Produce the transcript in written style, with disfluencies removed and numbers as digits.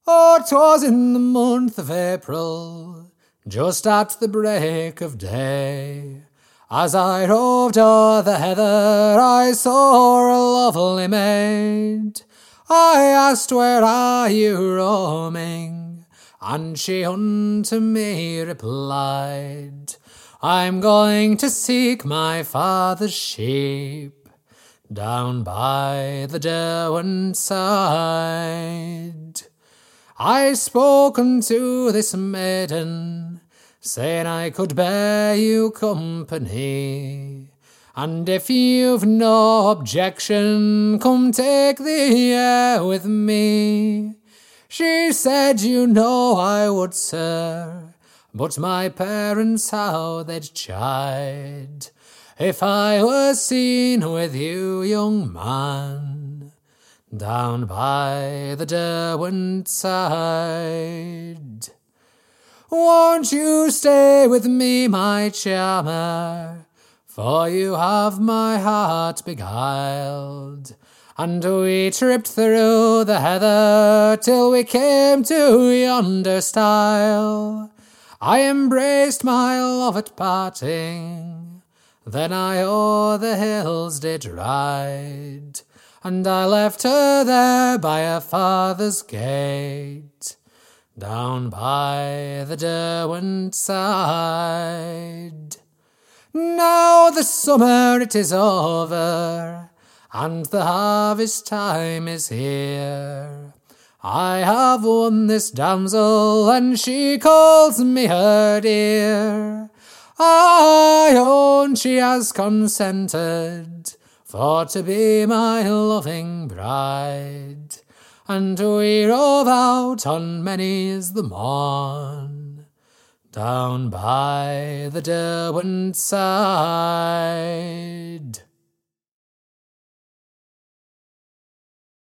Oh, 'twas in the month of April, just at the break of day. As I roved o'er the heather, I saw a lovely maid. I asked, "Where are you roaming?" And she unto me replied, "I'm going to seek my father's sheep down by the Derwent side." I spoke unto this maiden, saying I could bear you company, and if you've no objection, come take the air with me. She said, "You know I would, sir, but my parents how they'd chide if I were seen with you, young man, down by the Derwent side. Won't you stay with me, my charmer, for you have my heart beguiled?" And we tripped through the heather till we came to yonder stile. I embraced my love at parting, then I o'er the hills did ride, and I left her there by her father's gate, down by the Derwent side. Now the summer it is over, and the harvest time is here. I have won this damsel, and she calls me her dear. I own she has consented for to be my loving bride, and we rove out on many's the morn, down by the Derwent side.